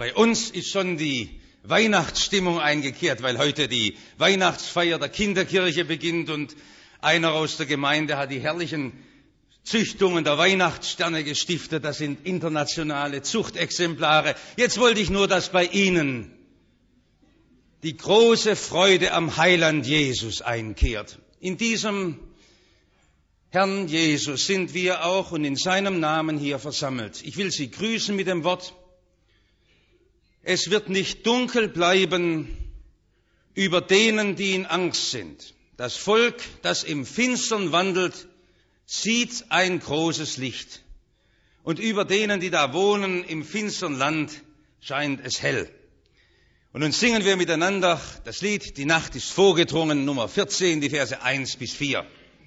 Bei uns ist schon die Weihnachtsstimmung eingekehrt, weil heute die Weihnachtsfeier der Kinderkirche beginnt und einer aus der Gemeinde hat die herrlichen Züchtungen der Weihnachtssterne gestiftet. Das sind internationale Zuchtexemplare. Jetzt wollte ich nur, dass bei Ihnen die große Freude am Heiland Jesus einkehrt. In diesem Herrn Jesus sind wir auch und in seinem Namen hier versammelt. Ich will Sie grüßen mit dem Wort: Es wird nicht dunkel bleiben über denen, die in Angst sind. Das Volk, das im Finstern wandelt, sieht ein großes Licht. Und über denen, die da wohnen im finstern Land, scheint es hell. Und nun singen wir miteinander das Lied Die Nacht ist vorgedrungen, Nummer 14, die Verse 1 bis 4.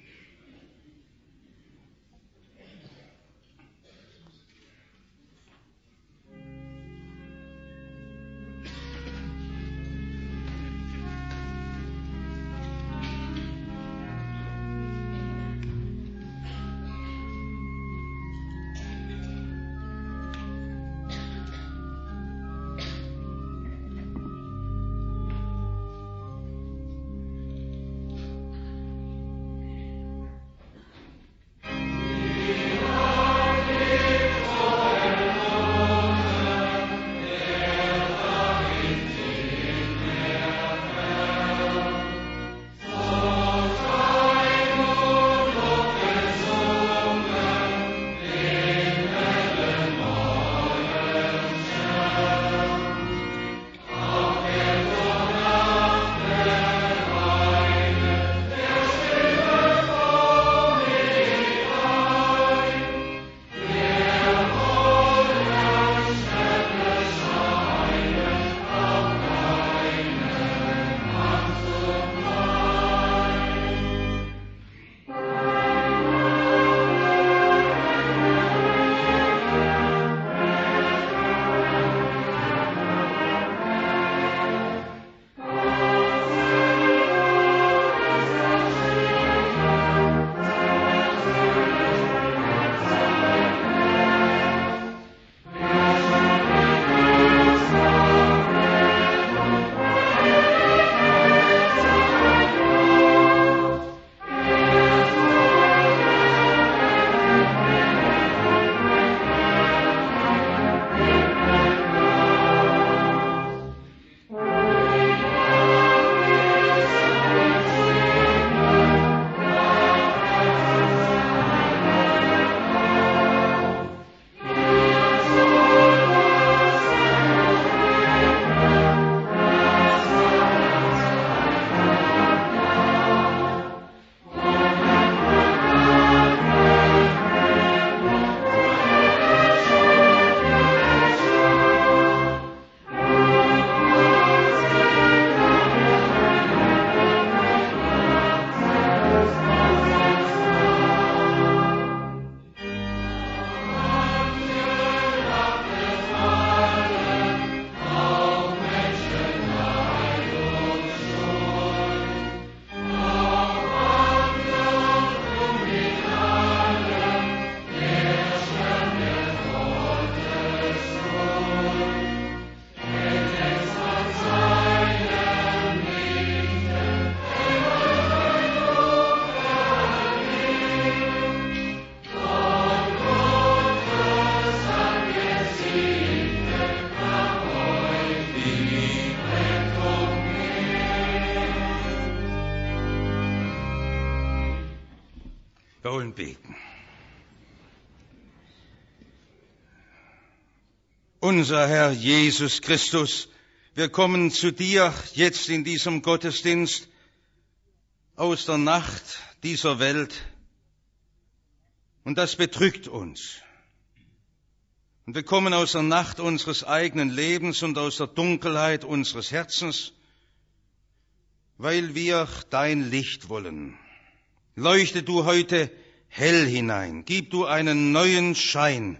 Wir wollen beten. Unser Herr Jesus Christus, wir kommen zu dir jetzt in diesem Gottesdienst aus der Nacht dieser Welt und das bedrückt uns. Und wir kommen aus der Nacht unseres eigenen Lebens und aus der Dunkelheit unseres Herzens, weil wir dein Licht wollen. Leuchte du heute hell hinein, gib du einen neuen Schein,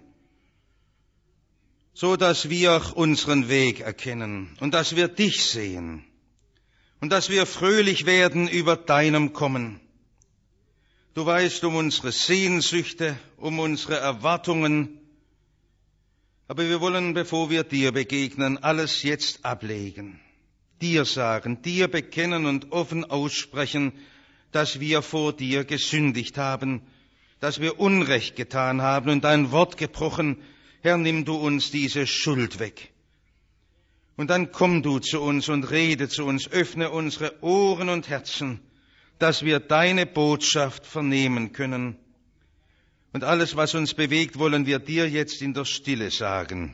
so dass wir unseren Weg erkennen und dass wir dich sehen und dass wir fröhlich werden über deinem Kommen. Du weißt um unsere Sehnsüchte, um unsere Erwartungen. Aber wir wollen, bevor wir dir begegnen, alles jetzt ablegen, dir sagen, dir bekennen und offen aussprechen, dass wir vor dir gesündigt haben, dass wir Unrecht getan haben und dein Wort gebrochen. Herr, nimm du uns diese Schuld weg. Und dann komm du zu uns und rede zu uns, öffne unsere Ohren und Herzen, dass wir deine Botschaft vernehmen können. Und alles, was uns bewegt, wollen wir dir jetzt in der Stille sagen.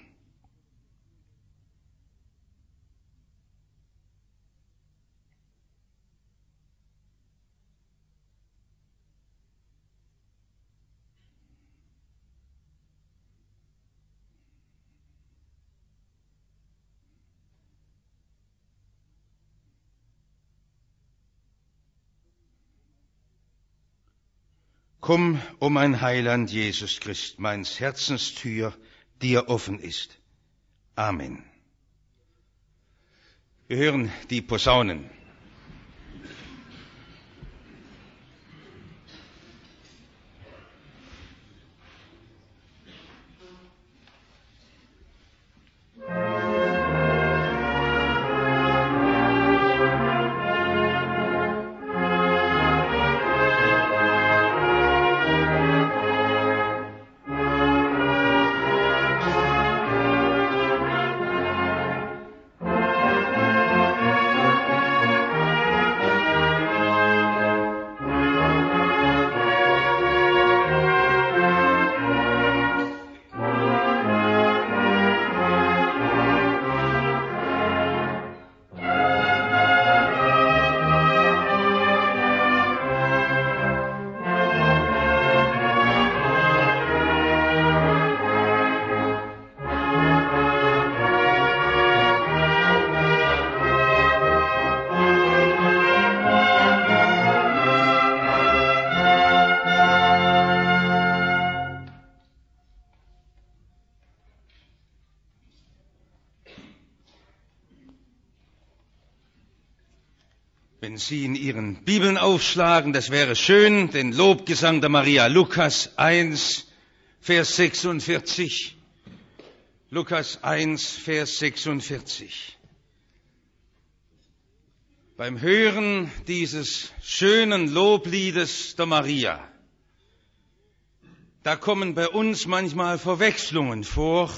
Komm, o mein Heiland Jesus Christ, meins Herzenstür dir offen ist. Amen. Wir hören die Posaunen. Wenn Sie in Ihren Bibeln aufschlagen, das wäre schön, den Lobgesang der Maria, Lukas 1, Vers 46. Lukas 1, Vers 46. Beim Hören dieses schönen Lobliedes der Maria, da kommen bei uns manchmal Verwechslungen vor.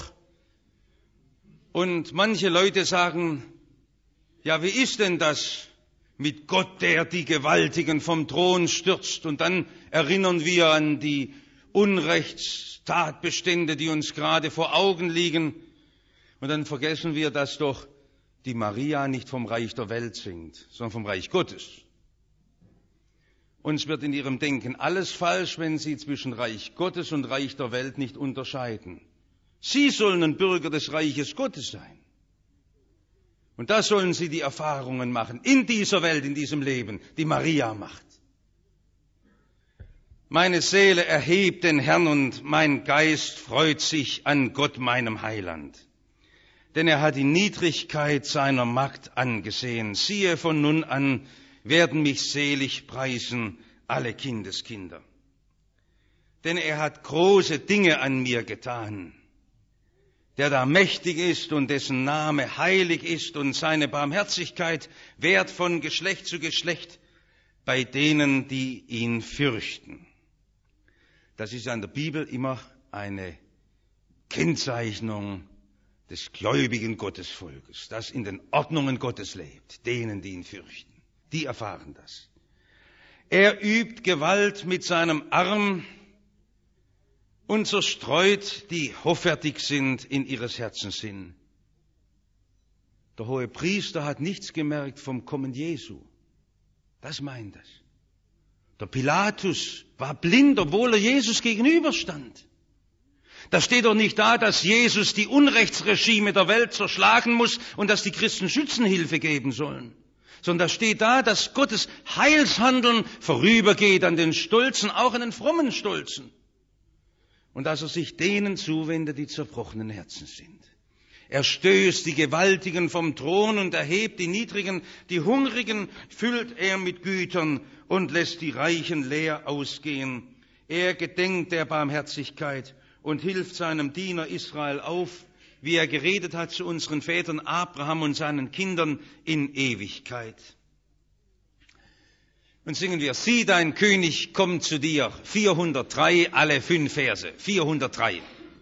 Und manche Leute sagen, ja, wie ist denn das mit Gott, der die Gewaltigen vom Thron stürzt? Und dann erinnern wir an die Unrechtstatbestände, die uns gerade vor Augen liegen. Und dann vergessen wir, dass doch die Maria nicht vom Reich der Welt singt, sondern vom Reich Gottes. Uns wird in ihrem Denken alles falsch, wenn sie zwischen Reich Gottes und Reich der Welt nicht unterscheiden. Sie sollen ein Bürger des Reiches Gottes sein. Und da sollen sie die Erfahrungen machen, in dieser Welt, in diesem Leben, die Maria macht. Meine Seele erhebt den Herrn und mein Geist freut sich an Gott, meinem Heiland. Denn er hat die Niedrigkeit seiner Magd angesehen. Siehe, von nun an werden mich selig preisen alle Kindeskinder. Denn er hat große Dinge an mir getan, der da mächtig ist und dessen Name heilig ist und seine Barmherzigkeit währt von Geschlecht zu Geschlecht bei denen, die ihn fürchten. Das ist an der Bibel immer eine Kennzeichnung des gläubigen Gottesvolkes, das in den Ordnungen Gottes lebt, denen, die ihn fürchten. Die erfahren das. Er übt Gewalt mit seinem Arm und zerstreut, die hoffärtig sind in ihres Herzens Sinn. Der hohe Priester hat nichts gemerkt vom Kommen Jesu. Das meint es. Der Pilatus war blind, obwohl er Jesus gegenüberstand. Da steht doch nicht da, dass Jesus die Unrechtsregime der Welt zerschlagen muss und dass die Christen Schützenhilfe geben sollen. Sondern da steht da, dass Gottes Heilshandeln vorübergeht an den Stolzen, auch an den frommen Stolzen. Und dass er sich denen zuwendet, die zerbrochenen Herzen sind. Er stößt die Gewaltigen vom Thron und erhebt die Niedrigen, die Hungrigen füllt er mit Gütern und lässt die Reichen leer ausgehen. Er gedenkt der Barmherzigkeit und hilft seinem Diener Israel auf, wie er geredet hat zu unseren Vätern Abraham und seinen Kindern in Ewigkeit. Und singen wir, sieh, dein König kommt zu dir. 403, alle 5 Verse. 403.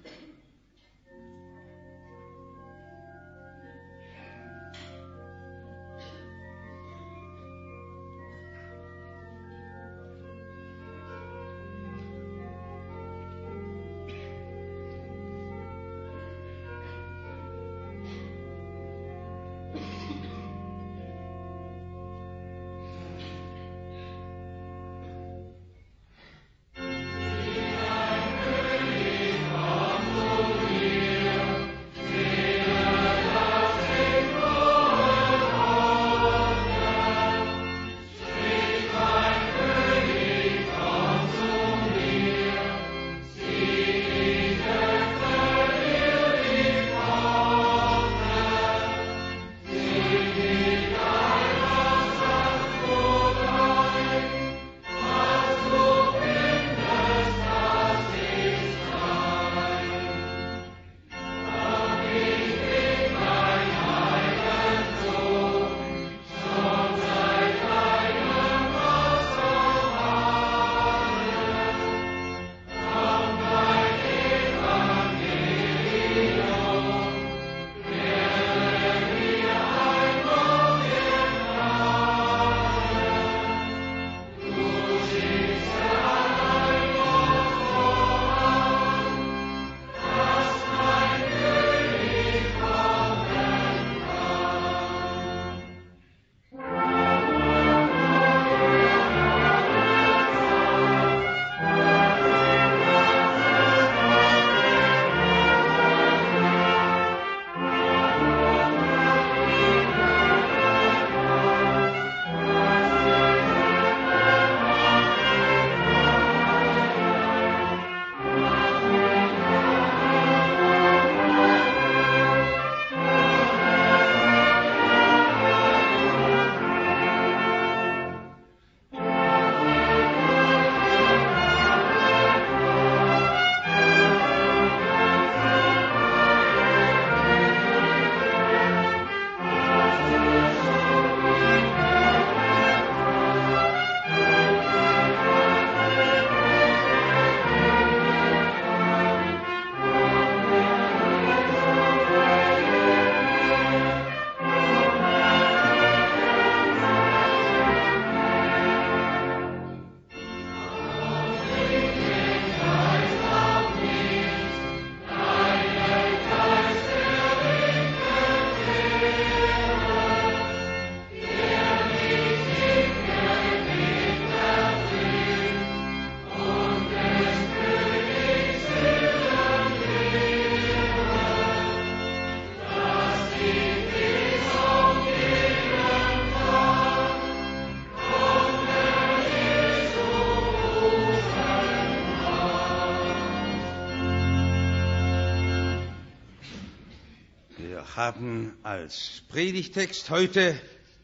haben als Predigtext heute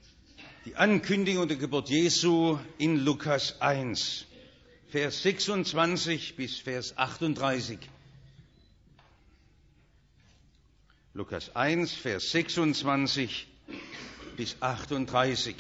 die Ankündigung der Geburt Jesu in Lukas 1, Vers 26 bis Vers 38. Lukas 1, Vers 26 bis 38.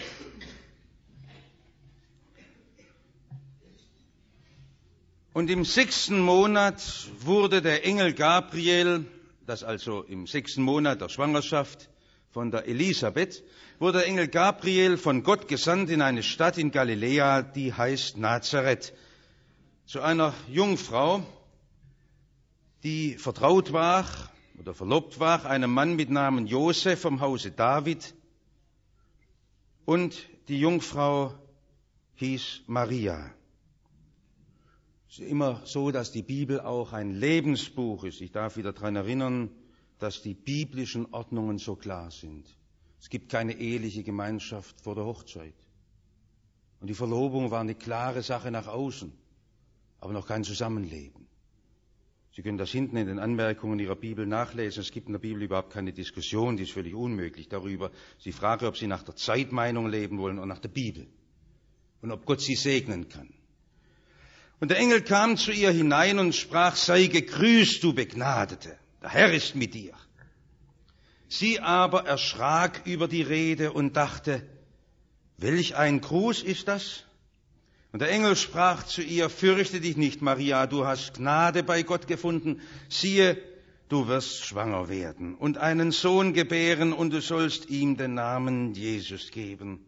Und im 6. Monat wurde der Engel Gabriel, das also im 6. Monat der Schwangerschaft von der Elisabeth, wurde der Engel Gabriel von Gott gesandt in eine Stadt in Galiläa, die heißt Nazareth, zu einer Jungfrau, die vertraut war oder verlobt war, einem Mann mit Namen Josef vom Hause David, und die Jungfrau hieß Maria. Es ist immer so, dass die Bibel auch ein Lebensbuch ist. Ich darf wieder daran erinnern, dass die biblischen Ordnungen so klar sind. Es gibt keine eheliche Gemeinschaft vor der Hochzeit. Und die Verlobung war eine klare Sache nach außen, aber noch kein Zusammenleben. Sie können das hinten in den Anmerkungen Ihrer Bibel nachlesen. Es gibt in der Bibel überhaupt keine Diskussion, die ist völlig unmöglich darüber. Sie fragen, ob Sie nach der Zeitmeinung leben wollen oder nach der Bibel. Und ob Gott Sie segnen kann. Und der Engel kam zu ihr hinein und sprach, sei gegrüßt, du Begnadete. Der Herr ist mit dir. Sie aber erschrak über die Rede und dachte, welch ein Gruß ist das? Und der Engel sprach zu ihr, fürchte dich nicht, Maria, du hast Gnade bei Gott gefunden. Siehe, du wirst schwanger werden und einen Sohn gebären und du sollst ihm den Namen Jesus geben.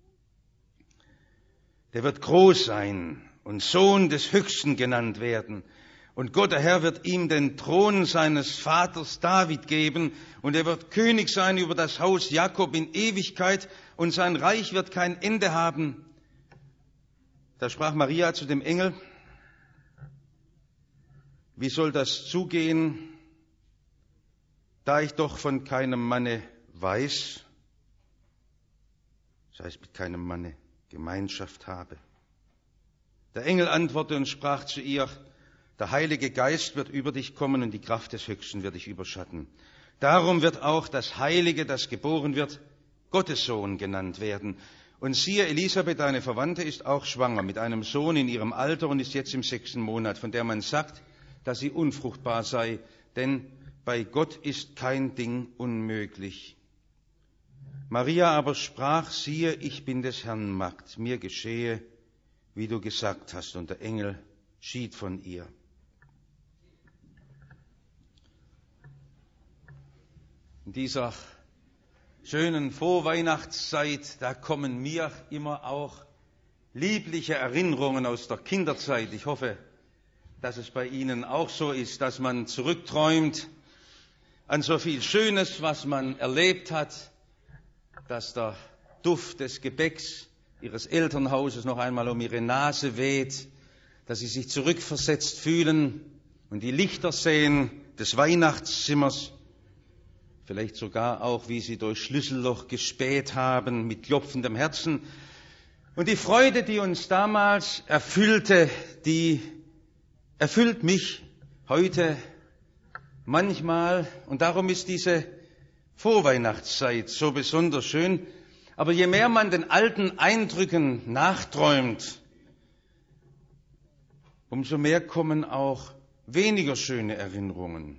Der wird groß sein und Sohn des Höchsten genannt werden. Und Gott, der Herr, wird ihm den Thron seines Vaters David geben und er wird König sein über das Haus Jakob in Ewigkeit und sein Reich wird kein Ende haben. Da sprach Maria zu dem Engel, wie soll das zugehen, da ich doch von keinem Manne weiß, das heißt mit keinem Manne Gemeinschaft habe. Der Engel antwortete und sprach zu ihr, der Heilige Geist wird über dich kommen und die Kraft des Höchsten wird dich überschatten. Darum wird auch das Heilige, das geboren wird, Gottes Sohn genannt werden. Und siehe, Elisabeth, deine Verwandte, ist auch schwanger mit einem Sohn in ihrem Alter und ist jetzt im 6. Monat, von der man sagt, dass sie unfruchtbar sei, denn bei Gott ist kein Ding unmöglich. Maria aber sprach, siehe, ich bin des Herrn Magd, mir geschehe, wie du gesagt hast. Und der Engel schied von ihr. In dieser schönen Vorweihnachtszeit, da kommen mir immer auch liebliche Erinnerungen aus der Kinderzeit. Ich hoffe, dass es bei Ihnen auch so ist, dass man zurückträumt an so viel Schönes, was man erlebt hat, dass der Duft des Gebäcks Ihres Elternhauses noch einmal um Ihre Nase weht, dass Sie sich zurückversetzt fühlen und die Lichter sehen des Weihnachtszimmers, vielleicht sogar auch, wie Sie durch Schlüsselloch gespäht haben mit klopfendem Herzen. Und die Freude, die uns damals erfüllte, die erfüllt mich heute manchmal. Und darum ist diese Vorweihnachtszeit so besonders schön. Aber je mehr man den alten Eindrücken nachträumt, umso mehr kommen auch weniger schöne Erinnerungen.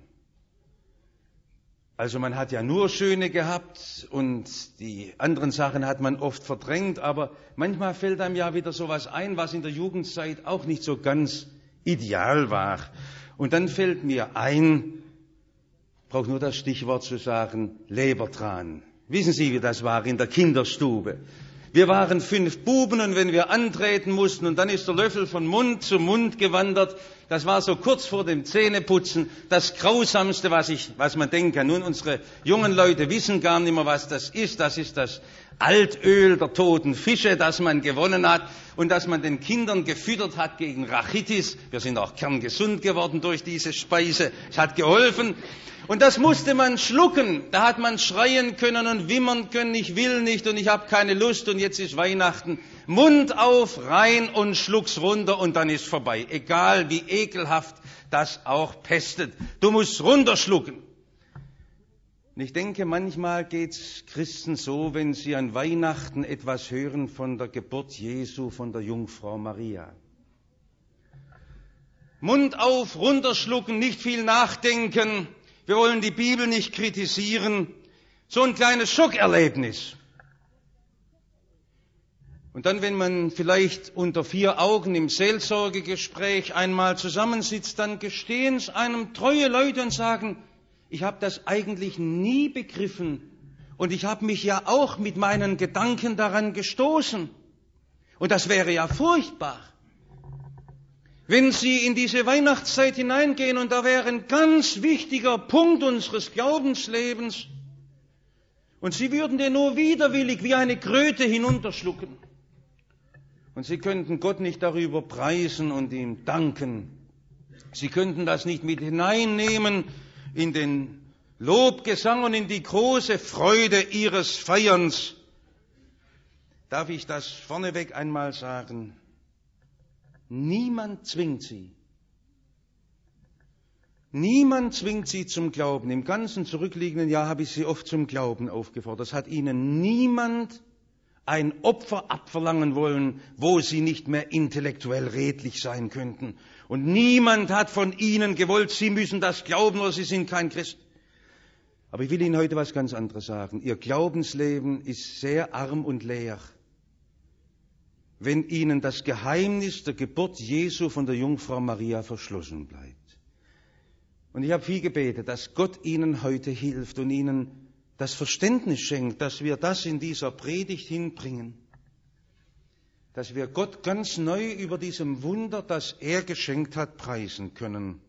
Also man hat ja nur schöne gehabt und die anderen Sachen hat man oft verdrängt, aber manchmal fällt einem ja wieder sowas ein, was in der Jugendzeit auch nicht so ganz ideal war. Und dann fällt mir ein, ich brauche nur das Stichwort zu sagen, Lebertran. Wissen Sie, wie das war in der Kinderstube? Wir waren 5 Buben und wenn wir antreten mussten und dann ist der Löffel von Mund zu Mund gewandert, das war so kurz vor dem Zähneputzen das Grausamste, was man denken kann. Nun, unsere jungen Leute wissen gar nicht mehr, was das ist. Das ist das Altöl der toten Fische, das man gewonnen hat und das man den Kindern gefüttert hat gegen Rachitis. Wir sind auch kerngesund geworden durch diese Speise. Es hat geholfen. Und das musste man schlucken. Da hat man schreien können und wimmern können, ich will nicht und ich habe keine Lust und jetzt ist Weihnachten. Mund auf, rein und schluck's runter und dann ist vorbei. Egal wie ekelhaft das auch pestet. Du musst runterschlucken. Und ich denke, manchmal geht's Christen so, wenn sie an Weihnachten etwas hören von der Geburt Jesu, von der Jungfrau Maria. Mund auf, runterschlucken, nicht viel nachdenken. Wir wollen die Bibel nicht kritisieren. So ein kleines Schockerlebnis. Und dann, wenn man vielleicht unter 4 Augen im Seelsorgegespräch einmal zusammensitzt, dann gestehen es einem treue Leute und sagen, ich habe das eigentlich nie begriffen und ich habe mich ja auch mit meinen Gedanken daran gestoßen. Und das wäre ja furchtbar. Wenn Sie in diese Weihnachtszeit hineingehen und da wäre ein ganz wichtiger Punkt unseres Glaubenslebens und Sie würden den nur widerwillig wie eine Kröte hinunterschlucken und Sie könnten Gott nicht darüber preisen und ihm danken. Sie könnten das nicht mit hineinnehmen in den Lobgesang und in die große Freude Ihres Feierns. Darf ich das vorneweg einmal sagen? Niemand zwingt Sie. Niemand zwingt Sie zum Glauben. Im ganzen zurückliegenden Jahr habe ich Sie oft zum Glauben aufgefordert. Das hat Ihnen niemand ein Opfer abverlangen wollen, wo sie nicht mehr intellektuell redlich sein könnten. Und niemand hat von ihnen gewollt, sie müssen das glauben oder sie sind kein Christ. Aber ich will Ihnen heute was ganz anderes sagen. Ihr Glaubensleben ist sehr arm und leer, wenn Ihnen das Geheimnis der Geburt Jesu von der Jungfrau Maria verschlossen bleibt. Und ich habe viel gebetet, dass Gott Ihnen heute hilft und Ihnen das Verständnis schenkt, dass wir das in dieser Predigt hinbringen, dass wir Gott ganz neu über diesem Wunder, das er geschenkt hat, preisen können.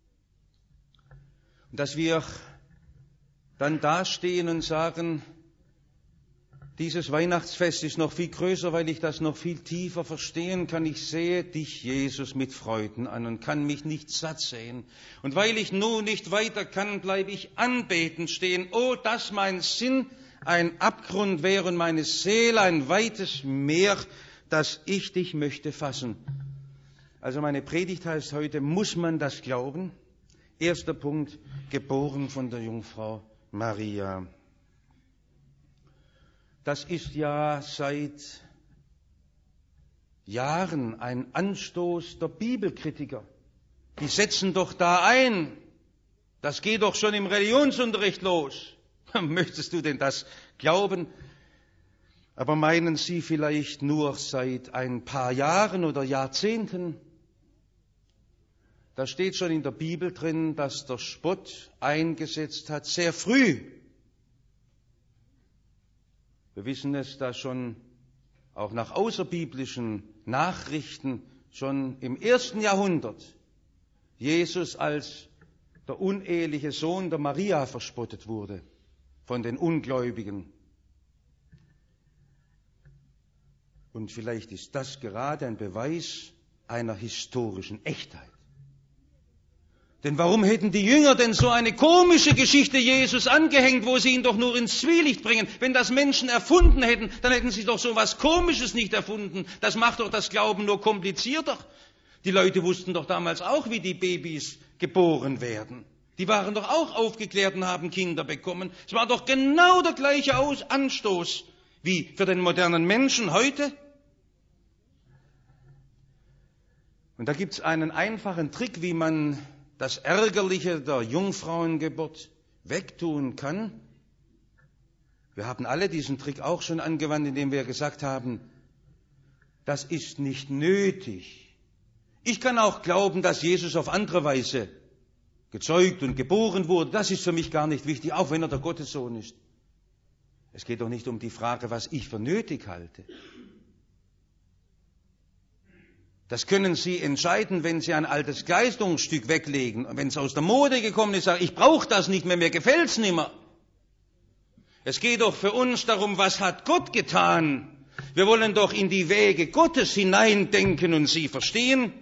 Und dass wir dann dastehen und sagen, dieses Weihnachtsfest ist noch viel größer, weil ich das noch viel tiefer verstehen kann. Ich sehe dich, Jesus, mit Freuden an und kann mich nicht satt sehen. Und weil ich nun nicht weiter kann, bleibe ich anbetend stehen. Oh, dass mein Sinn ein Abgrund wäre und meine Seele ein weites Meer, dass ich dich möchte fassen. Also meine Predigt heißt heute, muss man das glauben? Erster Punkt, geboren von der Jungfrau Maria. Das ist ja seit Jahren ein Anstoß der Bibelkritiker. Die setzen doch da ein. Das geht doch schon im Religionsunterricht los. Möchtest du denn das glauben? Aber meinen Sie vielleicht nur seit ein paar Jahren oder Jahrzehnten? Da steht schon in der Bibel drin, dass der Spott eingesetzt hat, sehr früh. Wir wissen es, dass schon auch nach außerbiblischen Nachrichten schon im 1. Jahrhundert Jesus als der uneheliche Sohn der Maria verspottet wurde von den Ungläubigen. Und vielleicht ist das gerade ein Beweis einer historischen Echtheit. Denn warum hätten die Jünger denn so eine komische Geschichte Jesus angehängt, wo sie ihn doch nur ins Zwielicht bringen? Wenn das Menschen erfunden hätten, dann hätten sie doch so was Komisches nicht erfunden. Das macht doch das Glauben nur komplizierter. Die Leute wussten doch damals auch, wie die Babys geboren werden. Die waren doch auch aufgeklärt und haben Kinder bekommen. Es war doch genau der gleiche Anstoß wie für den modernen Menschen heute. Und da gibt es einen einfachen Trick, wie man das Ärgerliche der Jungfrauengeburt wegtun kann. Wir haben alle diesen Trick auch schon angewandt, indem wir gesagt haben, das ist nicht nötig. Ich kann auch glauben, dass Jesus auf andere Weise gezeugt und geboren wurde. Das ist für mich gar nicht wichtig, auch wenn er der Gottessohn ist. Es geht doch nicht um die Frage, was ich für nötig halte. Das können Sie entscheiden, wenn Sie ein altes Kleidungsstück weglegen. Und wenn es aus der Mode gekommen ist, sagen, ich brauche das nicht mehr, mir gefällt es nicht mehr. Es geht doch für uns darum, was hat Gott getan? Wir wollen doch in die Wege Gottes hineindenken und sie verstehen.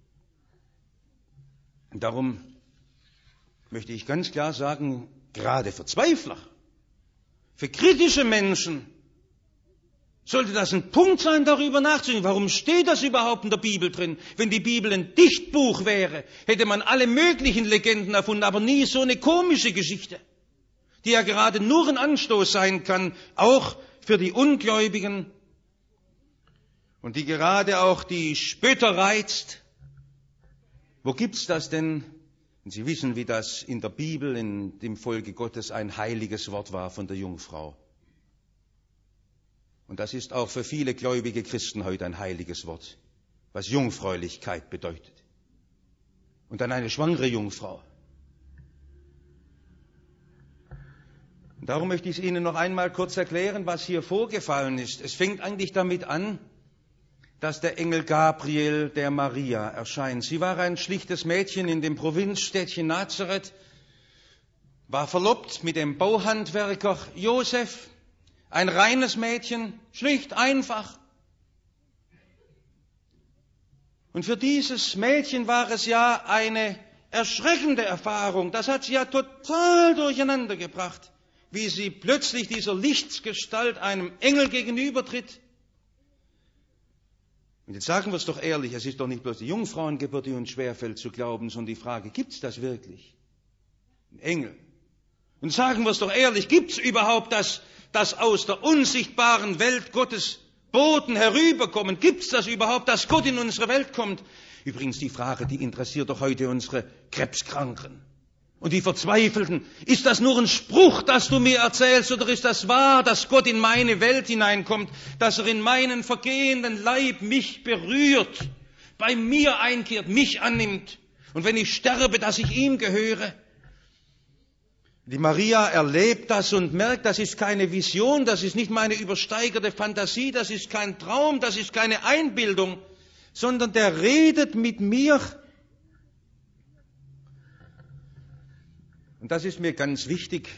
Und darum möchte ich ganz klar sagen, gerade für Zweifler, für kritische Menschen, sollte das ein Punkt sein, darüber nachzudenken. Warum steht das überhaupt in der Bibel drin? Wenn die Bibel ein Dichtbuch wäre, hätte man alle möglichen Legenden erfunden, aber nie so eine komische Geschichte, die ja gerade nur ein Anstoß sein kann, auch für die Ungläubigen und die gerade auch die Spötter reizt. Wo gibt's das denn? Und Sie wissen, wie das in der Bibel, in dem Volke Gottes ein heiliges Wort war von der Jungfrau. Und das ist auch für viele gläubige Christen heute ein heiliges Wort, was Jungfräulichkeit bedeutet. Und dann eine schwangere Jungfrau. Und darum möchte ich es Ihnen noch einmal kurz erklären, was hier vorgefallen ist. Es fängt eigentlich damit an, dass der Engel Gabriel der Maria erscheint. Sie war ein schlichtes Mädchen in dem Provinzstädtchen Nazareth, war verlobt mit dem Bauhandwerker Josef. Ein reines Mädchen, schlicht, einfach. Und für dieses Mädchen war es ja eine erschreckende Erfahrung. Das hat sie ja total durcheinander gebracht, wie sie plötzlich dieser Lichtsgestalt einem Engel gegenübertritt. Und jetzt sagen wir es doch ehrlich, es ist doch nicht bloß die Jungfrauengeburt, die uns schwerfällt zu glauben, sondern die Frage, gibt es das wirklich? Ein Engel. Und sagen wir es doch ehrlich, gibt es überhaupt das das aus der unsichtbaren Welt Gottes Boten herüberkommen? Gibt es das überhaupt, dass Gott in unsere Welt kommt? Übrigens, die Frage, die interessiert doch heute unsere Krebskranken und die Verzweifelten. Ist das nur ein Spruch, das du mir erzählst, oder ist das wahr, dass Gott in meine Welt hineinkommt, dass er in meinen vergehenden Leib mich berührt, bei mir einkehrt, mich annimmt und wenn ich sterbe, dass ich ihm gehöre? Die Maria erlebt das und merkt, das ist keine Vision, das ist nicht meine übersteigerte Fantasie, das ist kein Traum, das ist keine Einbildung, sondern der redet mit mir. Und das ist mir ganz wichtig,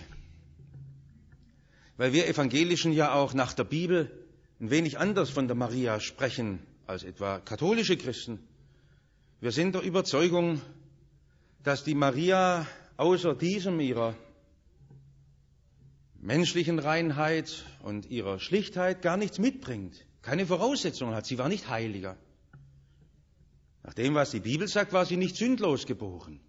weil wir Evangelischen ja auch nach der Bibel ein wenig anders von der Maria sprechen als etwa katholische Christen. Wir sind der Überzeugung, dass die Maria außer diesem ihrer menschlichen Reinheit und ihrer Schlichtheit gar nichts mitbringt, keine Voraussetzungen hat. Sie war nicht heiliger. Nach dem, was die Bibel sagt, war sie nicht sündlos geboren.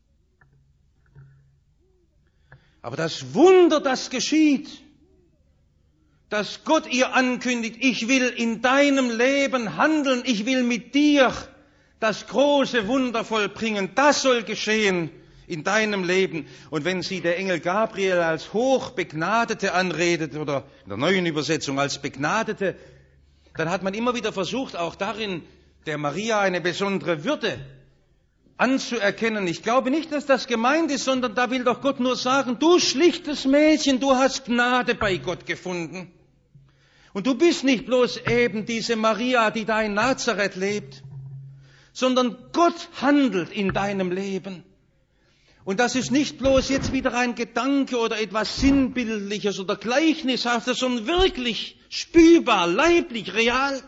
Aber das Wunder, das geschieht, dass Gott ihr ankündigt, ich will in deinem Leben handeln, ich will mit dir das große Wunder vollbringen, das soll geschehen in deinem Leben. Und wenn sie der Engel Gabriel als Hochbegnadete anredet, oder in der neuen Übersetzung als Begnadete, dann hat man immer wieder versucht, auch darin der Maria eine besondere Würde anzuerkennen. Ich glaube nicht, dass das gemeint ist, sondern da will doch Gott nur sagen, du schlichtes Mädchen, du hast Gnade bei Gott gefunden. Und du bist nicht bloß eben diese Maria, die da in Nazareth lebt, sondern Gott handelt in deinem Leben. Und das ist nicht bloß jetzt wieder ein Gedanke oder etwas Sinnbildliches oder Gleichnishaftes, sondern wirklich spürbar, leiblich, real.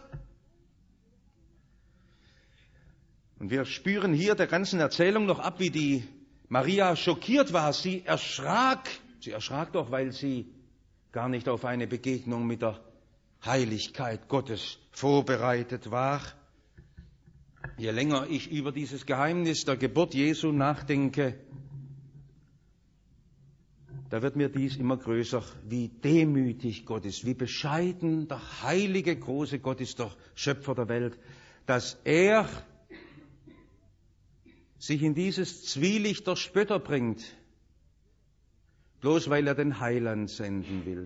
Und wir spüren hier der ganzen Erzählung noch ab, wie die Maria schockiert war. Sie erschrak doch, weil sie gar nicht auf eine Begegnung mit der Heiligkeit Gottes vorbereitet war. Je länger ich über dieses Geheimnis der Geburt Jesu nachdenke, da wird mir dies immer größer, wie demütig Gott ist, wie bescheiden der heilige, große Gott ist, der Schöpfer der Welt, dass er sich in dieses Zwielicht der Spötter bringt, bloß weil er den Heiland senden will.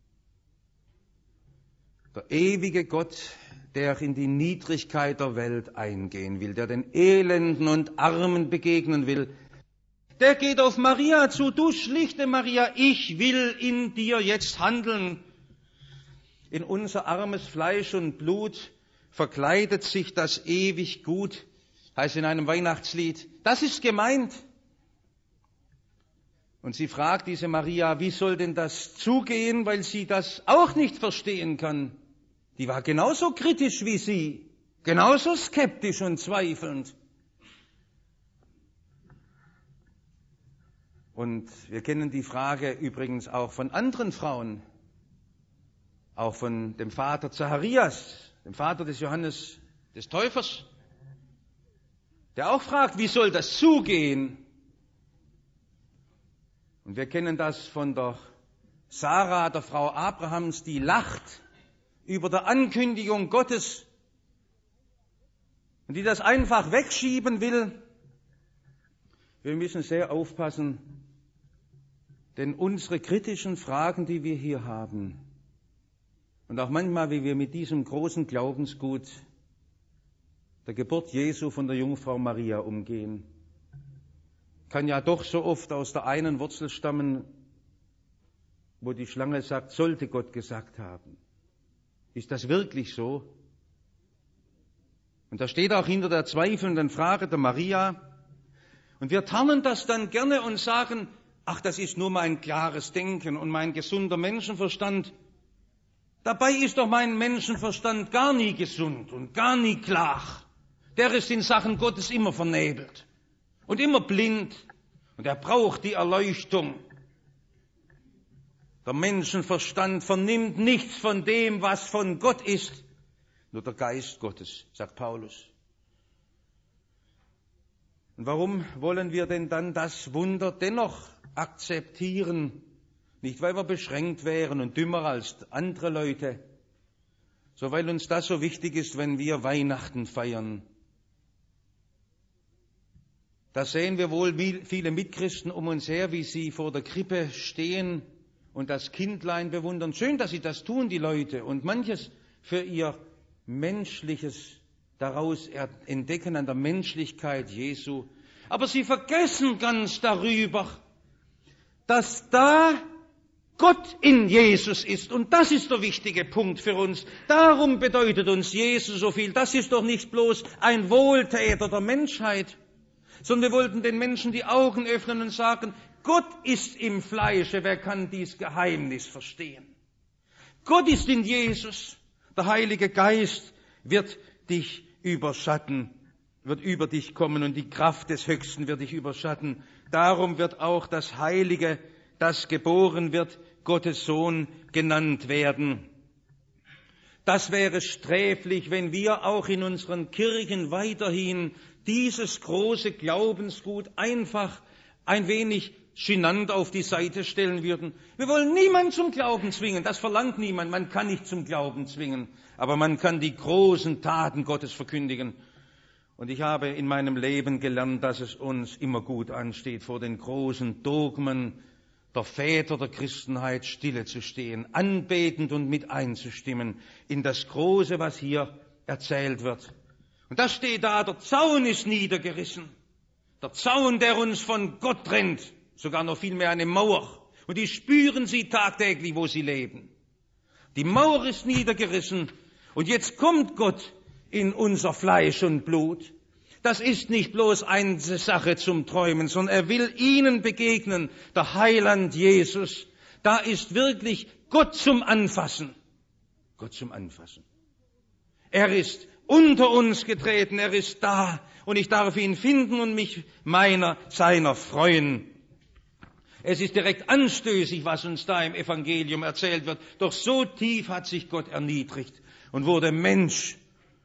Der ewige Gott, der in die Niedrigkeit der Welt eingehen will, der den Elenden und Armen begegnen will, der geht auf Maria zu. Du schlichte Maria, ich will in dir jetzt handeln. In unser armes Fleisch und Blut verkleidet sich das ewig Gut, heißt in einem Weihnachtslied. Das ist gemeint. Und sie fragt diese Maria, wie soll denn das zugehen, weil sie das auch nicht verstehen kann. Die war genauso kritisch wie sie, genauso skeptisch und zweifelnd. Und wir kennen die Frage übrigens auch von anderen Frauen, auch von dem Vater Zacharias, dem Vater des Johannes des Täufers, der auch fragt, wie soll das zugehen? Und wir kennen das von der Sarah, der Frau Abrahams, die lacht über der Ankündigung Gottes und die das einfach wegschieben will. Wir müssen sehr aufpassen, denn unsere kritischen Fragen, die wir hier haben, und auch manchmal, wie wir mit diesem großen Glaubensgut der Geburt Jesu von der Jungfrau Maria umgehen, kann ja doch so oft aus der einen Wurzel stammen, wo die Schlange sagt, sollte Gott gesagt haben. Ist das wirklich so? Und da steht auch hinter der zweifelnden Frage der Maria, und wir tarnen das dann gerne und sagen, ach, das ist nur mein klares Denken und mein gesunder Menschenverstand. Dabei ist doch mein Menschenverstand gar nie gesund und gar nie klar. Der ist in Sachen Gottes immer vernebelt und immer blind. Und er braucht die Erleuchtung. Der Menschenverstand vernimmt nichts von dem, was von Gott ist. Nur der Geist Gottes, sagt Paulus. Und warum wollen wir denn dann das Wunder dennoch akzeptieren, Nicht, weil wir beschränkt wären und dümmer als andere Leute, sondern weil uns das so wichtig ist, wenn wir Weihnachten feiern. Da sehen wir wohl viele Mitchristen um uns her, wie sie vor der Krippe stehen und das Kindlein bewundern. Schön, dass sie das tun, die Leute, und manches für ihr Menschliches daraus entdecken an der Menschlichkeit Jesu. Aber sie vergessen ganz darüber, dass da Gott in Jesus ist. Und das ist der wichtige Punkt für uns. Darum bedeutet uns Jesus so viel. Das ist doch nicht bloß ein Wohltäter der Menschheit, sondern wir wollten den Menschen die Augen öffnen und sagen, Gott ist im Fleische. Wer kann dies Geheimnis verstehen? Gott ist in Jesus. Der Heilige Geist wird dich überschatten, wird über dich kommen, und die Kraft des Höchsten wird dich überschatten. Darum wird auch das Heilige, das geboren wird, Gottes Sohn genannt werden. Das wäre sträflich, wenn wir auch in unseren Kirchen weiterhin dieses große Glaubensgut einfach ein wenig genannt auf die Seite stellen würden. Wir wollen niemanden zum Glauben zwingen, das verlangt niemand, man kann nicht zum Glauben zwingen, aber man kann die großen Taten Gottes verkündigen. Und ich habe in meinem Leben gelernt, dass es uns immer gut ansteht, vor den großen Dogmen der Väter der Christenheit stille zu stehen, anbetend und mit einzustimmen in das Große, was hier erzählt wird. Und das steht da, der Zaun ist niedergerissen. Der Zaun, der uns von Gott trennt, sogar noch viel mehr eine Mauer. Und die spüren sie tagtäglich, wo sie leben. Die Mauer ist niedergerissen und jetzt kommt Gott in unser Fleisch und Blut. Das ist nicht bloß eine Sache zum Träumen, sondern er will ihnen begegnen, der Heiland Jesus. Da ist wirklich Gott zum Anfassen. Gott zum Anfassen. Er ist unter uns getreten, er ist da und ich darf ihn finden und mich seiner freuen. Es ist direkt anstößig, was uns da im Evangelium erzählt wird. Doch so tief hat sich Gott erniedrigt und wurde Mensch.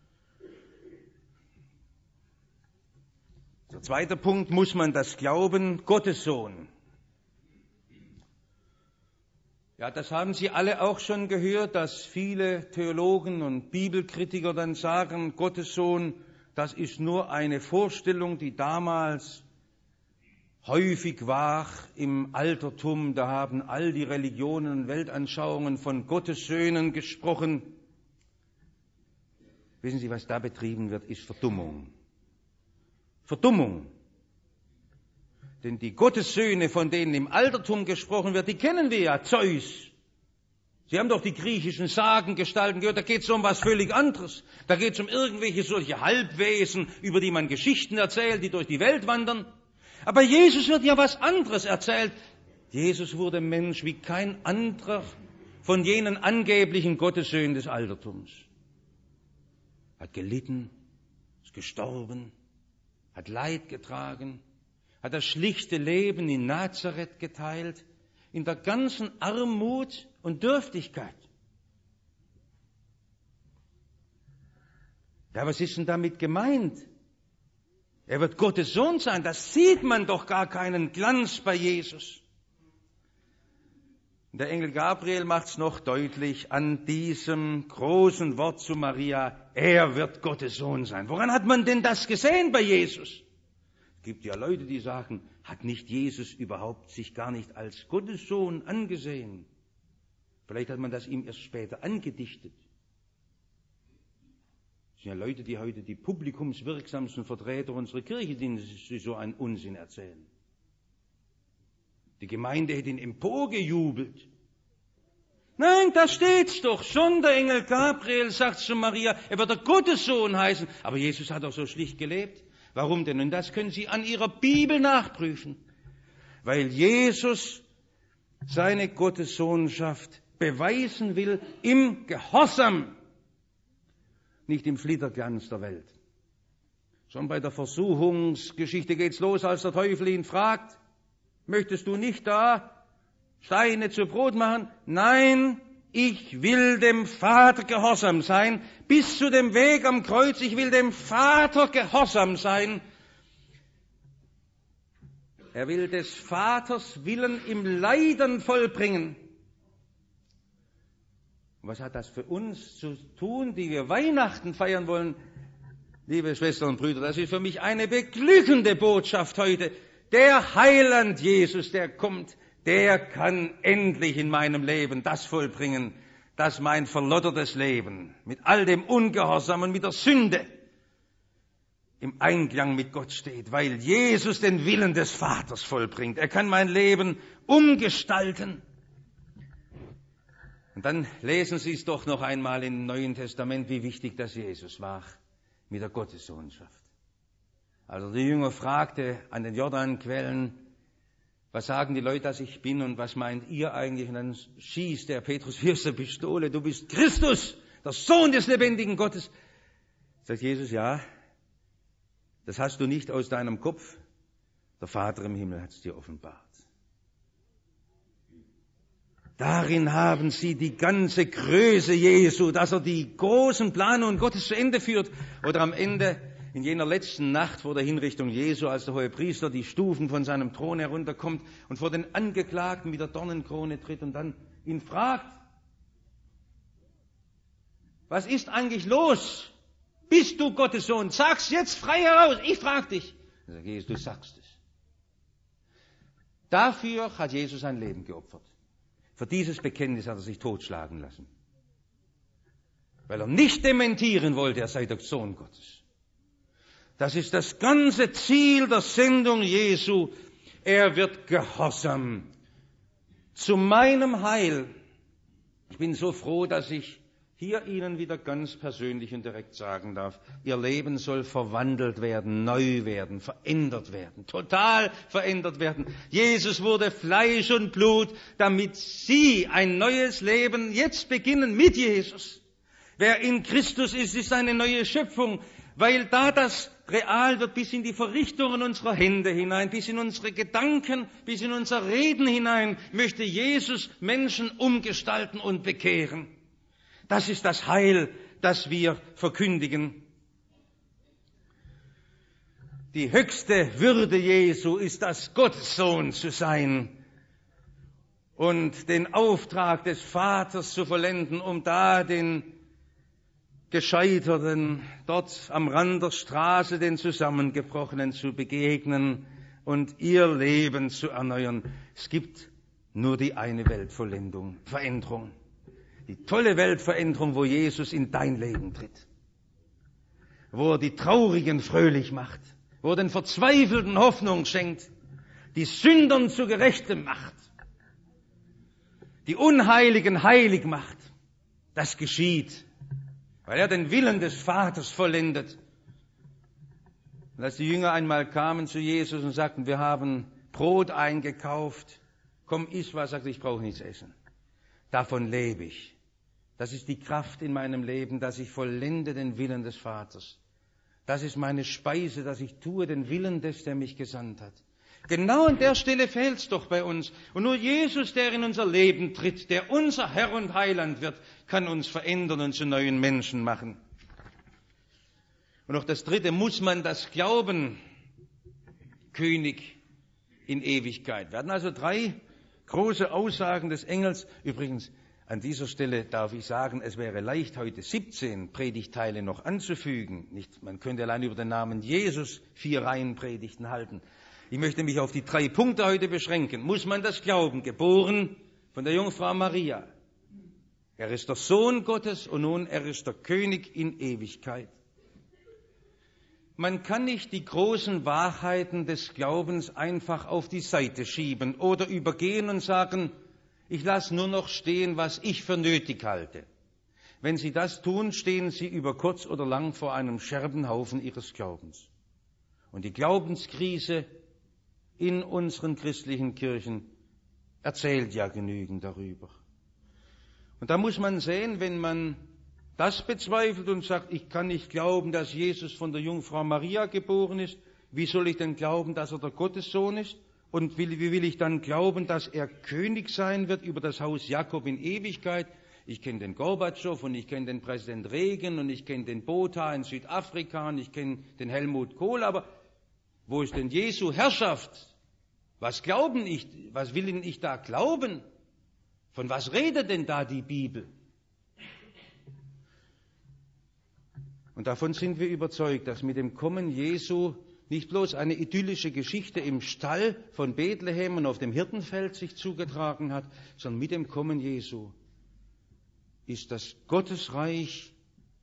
Der zweite Punkt, muss man das glauben, Gottes Sohn. Ja, das haben Sie alle auch schon gehört, dass viele Theologen und Bibelkritiker dann sagen, Gottes Sohn, das ist nur eine Vorstellung, die damals häufig war im Altertum. Da haben all die Religionen und Weltanschauungen von Gottes Söhnen gesprochen. Wissen Sie, was da betrieben wird, ist Verdummung. Verdummung. Denn die Gottessöhne, von denen im Altertum gesprochen wird, die kennen wir ja, Zeus. Sie haben doch die griechischen Sagengestalten gehört, da geht es um was völlig anderes. Da geht es um irgendwelche solche Halbwesen, über die man Geschichten erzählt, die durch die Welt wandern. Aber Jesus wird ja was anderes erzählt. Jesus wurde Mensch wie kein anderer von jenen angeblichen Gottessöhnen des Altertums. Hat gelitten, ist gestorben, hat Leid getragen, hat das schlichte Leben in Nazareth geteilt, in der ganzen Armut und Dürftigkeit. Ja, was ist denn damit gemeint? Er wird Gottes Sohn sein, das sieht man doch gar keinen Glanz bei Jesus. Der Engel Gabriel macht es noch deutlich an diesem großen Wort zu Maria, er wird Gottes Sohn sein. Woran hat man denn das gesehen bei Jesus? Es gibt ja Leute, die sagen, hat nicht Jesus überhaupt sich gar nicht als Gottes Sohn angesehen? Vielleicht hat man das ihm erst später angedichtet. Das sind ja Leute, die heute die publikumswirksamsten Vertreter unserer Kirche, denen sie so einen Unsinn erzählen. Die Gemeinde hätte ihn emporgejubelt. Nein, da steht's doch. Schon der Engel Gabriel sagt zu Maria, er wird der Gottessohn heißen. Aber Jesus hat doch so schlicht gelebt. Warum denn? Und das können Sie an Ihrer Bibel nachprüfen. Weil Jesus seine Gottessohnschaft beweisen will im Gehorsam, nicht im Flitterglanz der Welt. Schon bei der Versuchungsgeschichte geht's los, als der Teufel ihn fragt, möchtest du nicht da Steine zu Brot machen? Nein, ich will dem Vater gehorsam sein, bis zu dem Weg am Kreuz, ich will dem Vater gehorsam sein. Er will des Vaters Willen im Leiden vollbringen. Was hat das für uns zu tun, die wir Weihnachten feiern wollen? Liebe Schwestern und Brüder, das ist für mich eine beglückende Botschaft heute. Der Heiland Jesus, der kommt, der kann endlich in meinem Leben das vollbringen, dass mein verlottertes Leben mit all dem Ungehorsam und mit der Sünde im Einklang mit Gott steht, weil Jesus den Willen des Vaters vollbringt. Er kann mein Leben umgestalten. Und dann lesen Sie es doch noch einmal im Neuen Testament, wie wichtig das Jesus war mit der Gottessohnschaft. Also der Jünger fragte an den Jordanquellen, was sagen die Leute, dass ich bin und was meint ihr eigentlich? Und dann schießt der Petrus wie aus der Pistole, du bist Christus, der Sohn des lebendigen Gottes. Sagt Jesus, ja, das hast du nicht aus deinem Kopf, der Vater im Himmel hat es dir offenbart. Darin haben sie die ganze Größe Jesu, dass er die großen Planungen Gottes zu Ende führt. Oder am Ende, in jener letzten Nacht vor der Hinrichtung Jesu, als der Hohepriester die Stufen von seinem Thron herunterkommt und vor den Angeklagten mit der Dornenkrone tritt und dann ihn fragt, was ist eigentlich los? Bist du Gottes Sohn? Sag's jetzt frei heraus, ich frag dich. Er sagt, Jesus, du sagst es. Dafür hat Jesus sein Leben geopfert. Für dieses Bekenntnis hat er sich totschlagen lassen. Weil er nicht dementieren wollte, er sei der Sohn Gottes. Das ist das ganze Ziel der Sendung Jesu. Er wird gehorsam zu meinem Heil. Ich bin so froh, dass ich hier Ihnen wieder ganz persönlich und direkt sagen darf, Ihr Leben soll verwandelt werden, neu werden, verändert werden, total verändert werden. Jesus wurde Fleisch und Blut, damit Sie ein neues Leben jetzt beginnen mit Jesus. Wer in Christus ist, ist eine neue Schöpfung, weil da das real wird bis in die Verrichtungen unserer Hände hinein, bis in unsere Gedanken, bis in unser Reden hinein, möchte Jesus Menschen umgestalten und bekehren. Das ist das Heil, das wir verkündigen. Die höchste Würde Jesu ist das, Gottes Sohn zu sein und den Auftrag des Vaters zu vollenden, um da den Gescheiterten dort am Rand der Straße, den Zusammengebrochenen zu begegnen und ihr Leben zu erneuern. Es gibt nur die eine Weltvollendung, Veränderung. Die tolle Weltveränderung, wo Jesus in dein Leben tritt. Wo er die Traurigen fröhlich macht. Wo er den Verzweifelten Hoffnung schenkt. Die Sündern zu Gerechtem macht. Die Unheiligen heilig macht. Das geschieht, weil er den Willen des Vaters vollendet. Und als die Jünger einmal kamen zu Jesus und sagten, wir haben Brot eingekauft, komm, iss was, sagte ich brauche nichts essen. Davon lebe ich. Das ist die Kraft in meinem Leben, dass ich vollende den Willen des Vaters. Das ist meine Speise, dass ich tue den Willen des, der mich gesandt hat. Genau an der Stelle fehlt's doch bei uns. Und nur Jesus, der in unser Leben tritt, der unser Herr und Heiland wird, kann uns verändern und zu neuen Menschen machen. Und noch das Dritte, muss man das glauben, König in Ewigkeit. Wir hatten also 3 große Aussagen des Engels. Übrigens, an dieser Stelle darf ich sagen, es wäre leicht, heute 17 Predigtteile noch anzufügen. Man könnte allein über den Namen Jesus 4 Reihen Predigten halten. Ich möchte mich auf die 3 Punkte heute beschränken. Muss man das glauben? Geboren von der Jungfrau Maria. Er ist der Sohn Gottes und nun er ist der König in Ewigkeit. Man kann nicht die großen Wahrheiten des Glaubens einfach auf die Seite schieben oder übergehen und sagen, ich lasse nur noch stehen, was ich für nötig halte. Wenn Sie das tun, stehen Sie über kurz oder lang vor einem Scherbenhaufen Ihres Glaubens. Und die Glaubenskrise in unseren christlichen Kirchen erzählt ja genügend darüber. Und da muss man sehen, wenn man das bezweifelt und sagt, ich kann nicht glauben, dass Jesus von der Jungfrau Maria geboren ist, wie soll ich denn glauben, dass er der Gottessohn ist? Und wie will ich dann glauben, dass er König sein wird über das Haus Jakob in Ewigkeit? Ich kenne den Gorbatschow und ich kenne den Präsident Reagan und ich kenne den Botha in Südafrika und ich kenne den Helmut Kohl, aber wo ist denn Jesu Herrschaft Was will denn ich da glauben? Von was redet denn da die Bibel? Und davon sind wir überzeugt, dass mit dem Kommen Jesu nicht bloß eine idyllische Geschichte im Stall von Bethlehem und auf dem Hirtenfeld sich zugetragen hat, sondern mit dem Kommen Jesu ist das Gottesreich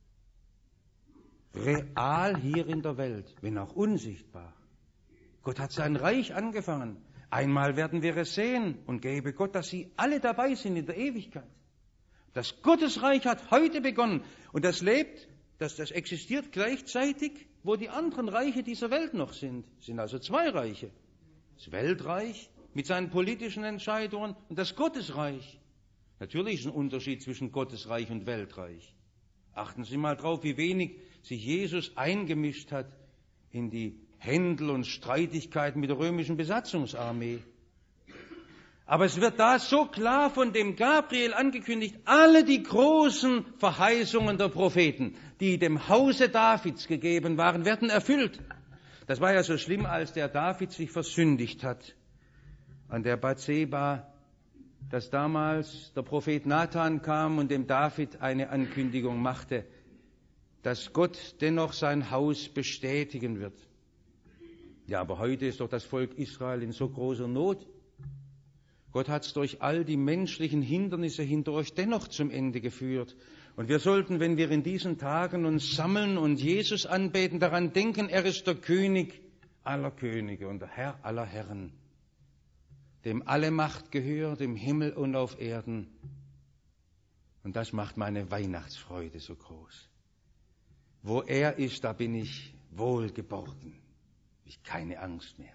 real hier in der Welt, wenn auch unsichtbar. Gott hat sein Reich angefangen. Einmal werden wir es sehen und gebe Gott, dass sie alle dabei sind in der Ewigkeit. Das Gottesreich hat heute begonnen und das existiert gleichzeitig, wo die anderen Reiche dieser Welt noch sind. Es sind also zwei Reiche. Das Weltreich mit seinen politischen Entscheidungen und das Gottesreich. Natürlich ist ein Unterschied zwischen Gottesreich und Weltreich. Achten Sie mal drauf, wie wenig sich Jesus eingemischt hat in die Händel und Streitigkeiten mit der römischen Besatzungsarmee. Aber es wird da so klar von dem Gabriel angekündigt, alle die großen Verheißungen der Propheten, die dem Hause Davids gegeben waren, werden erfüllt. Das war ja so schlimm, als der David sich versündigt hat an der Bathseba, dass damals der Prophet Nathan kam und dem David eine Ankündigung machte, dass Gott dennoch sein Haus bestätigen wird. Ja, aber heute ist doch das Volk Israel in so großer Not. Gott hat es durch all die menschlichen Hindernisse hindurch dennoch zum Ende geführt. Und wir sollten, wenn wir in diesen Tagen uns sammeln und Jesus anbeten, daran denken, er ist der König aller Könige und der Herr aller Herren, dem alle Macht gehört im Himmel und auf Erden. Und das macht meine Weihnachtsfreude so groß. Wo er ist, da bin ich wohlgeborgen. Ich keine Angst mehr.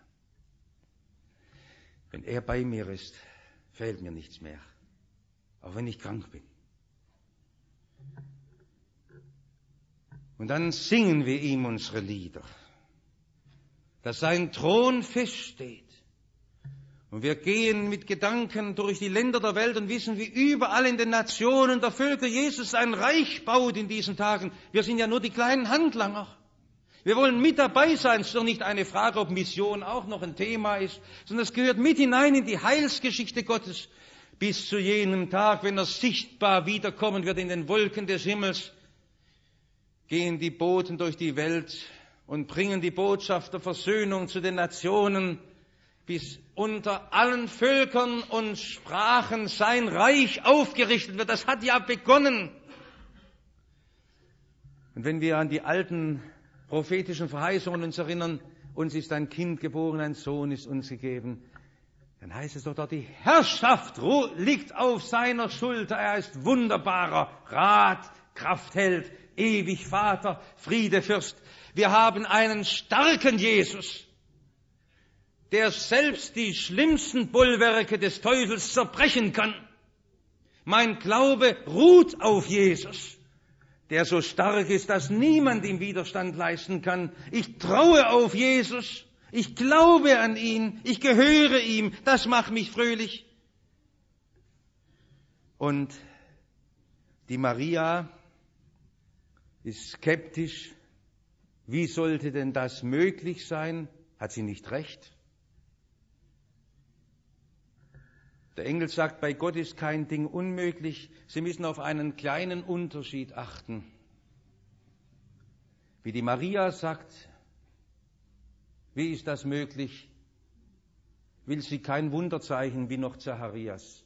Wenn er bei mir ist, fehlt mir nichts mehr, auch wenn ich krank bin. Und dann singen wir ihm unsere Lieder, dass sein Thron feststeht. Und wir gehen mit Gedanken durch die Länder der Welt und wissen, wie überall in den Nationen der Völker Jesus sein Reich baut in diesen Tagen. Wir sind ja nur die kleinen Handlanger. Wir wollen mit dabei sein. Es ist doch nicht eine Frage, ob Mission auch noch ein Thema ist, sondern es gehört mit hinein in die Heilsgeschichte Gottes bis zu jenem Tag, wenn er sichtbar wiederkommen wird in den Wolken des Himmels. Gehen die Boten durch die Welt und bringen die Botschaft der Versöhnung zu den Nationen, bis unter allen Völkern und Sprachen sein Reich aufgerichtet wird. Das hat ja begonnen. Und wenn wir an die alten prophetischen Verheißungen uns erinnern, uns ist ein Kind geboren, ein Sohn ist uns gegeben, dann heißt es doch dort, die Herrschaft liegt auf seiner Schulter. Er ist wunderbarer Rat, Kraftheld, ewig Vater, Friedefürst. Wir haben einen starken Jesus, der selbst die schlimmsten Bollwerke des Teufels zerbrechen kann. Mein Glaube ruht auf Jesus, der so stark ist, dass niemand ihm Widerstand leisten kann. Ich traue auf Jesus, ich glaube an ihn, ich gehöre ihm, das macht mich fröhlich. Und die Maria ist skeptisch. Wie sollte denn das möglich sein? Hat sie nicht recht? Der Engel sagt, bei Gott ist kein Ding unmöglich. Sie müssen auf einen kleinen Unterschied achten. Wie die Maria sagt, wie ist das möglich? Will sie kein Wunderzeichen wie noch Zacharias.